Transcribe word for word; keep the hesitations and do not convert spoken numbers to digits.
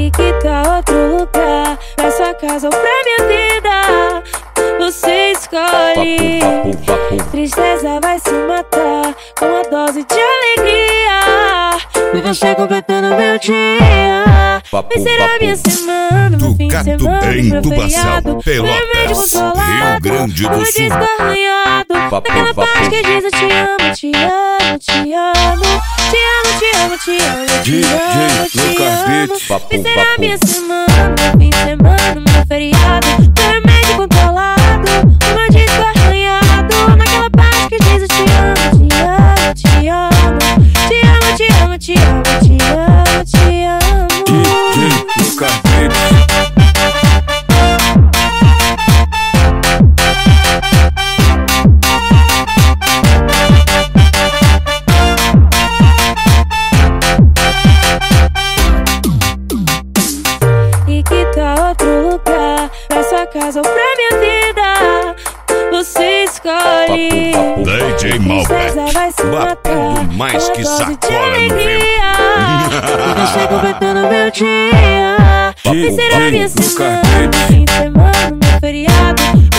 E que tal outro lugar, pra sua casa ou pra minha vida? Você escolhe. Tristeza vai se matar com uma dose de alegria. E você completando meu dia. Vai ser a minha semana, meu fim de semana, meu feriado. Meu remédio controlado, meu desgarranhado. Naquela parte que diz eu te amo, te amo, te amo. Te amo, te amo, te amo, te amo, te amo. Vai ser a minha semana, meu fim de semana, meu feriado. Meu remédio controlado, meu desgarranhado. Naquela parte que diz eu te amo, te amo, te amo. Te amo, te amo, te amo, te amo, te amo. D J Lucas Beats. E que tal outro lugar, pra sua casa ou pra minha vida? Você escolhe. D J Malbec, batendo mais que sacola no vento. E você completando meu dia. Vai ser a minha semana, fim de semana, meu feriado.